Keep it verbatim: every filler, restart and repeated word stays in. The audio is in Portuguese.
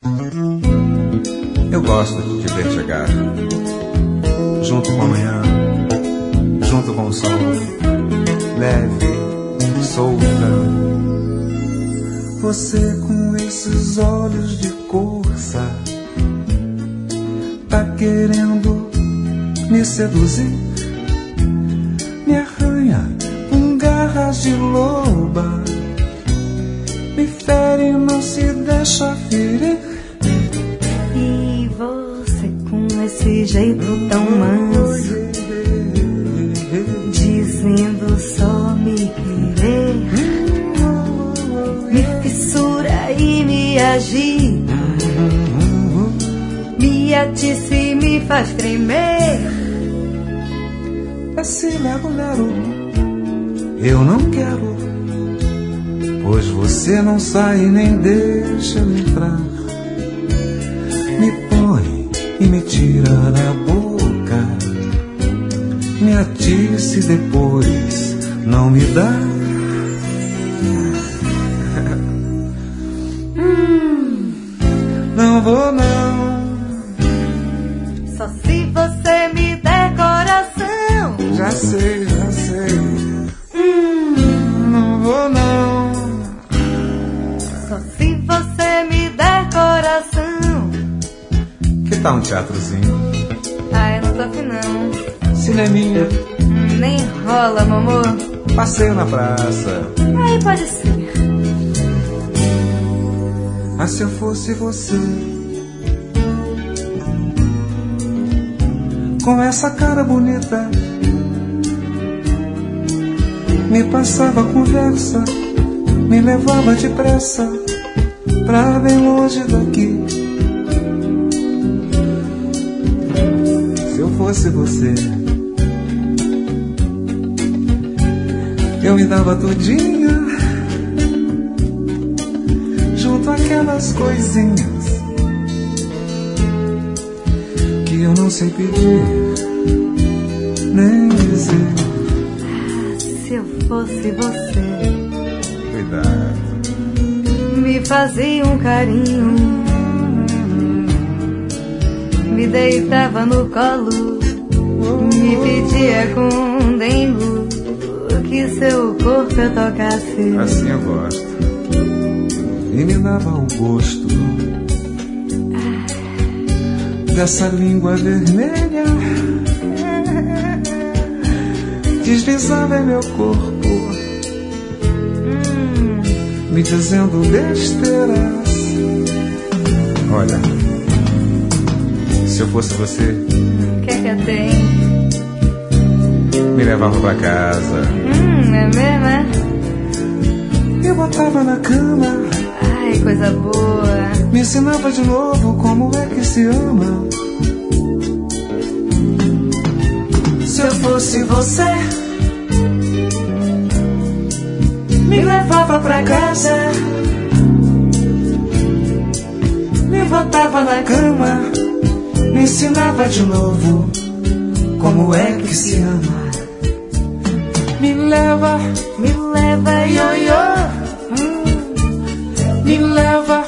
Eu gosto de ver chegar, junto com a manhã, junto com o sol, leve, solta. Você com esses olhos de corça, tá querendo me seduzir, me arranha com garras de loba, me fere e não se deixa ferir. E você com esse jeito tão manso, dizendo só me querer, me fissura e me agita, me atiça e me faz tremer. Esse lero-lero eu não quero, pois você não sai nem deixa eu entrar. Me põe e me tira da boca, me atiça e depois não me dá. hum, não vou não, só se você me der coração. já sei, já sei. hum, não vou não, só se você me der coração. que tal um teatrozinho? Ai, não tô afim não. Cineminha, Hum, nem rola, meu amor. passeio na praça. Aí pode ser. Ah, se eu fosse você, com essa cara bonita, me passava a conversa, me levava depressa pra bem longe daqui. Se eu fosse você, eu me dava tudinha, junto àquelas coisinhas que eu não sei pedir nem dizer. Se eu fosse você, Cuidado, me fazia um carinho, me deitava no colo, me pedia com dengo que seu corpo eu tocasse. assim eu gosto. E me dava o gosto dessa língua vermelha, deslizava em meu corpo, Hum, me dizendo besteiras. Olha, se eu fosse você, o que é que eu tenho? me levava pra casa, Hum, é mesmo, é? me botava na cama, Ai, coisa boa. me ensinava de novo como é que se ama. Se eu fosse você, me levava pra casa, me botava na cama, me ensinava de novo como é que se ama. Me leva, Me leva, ioiô, hum, me leva,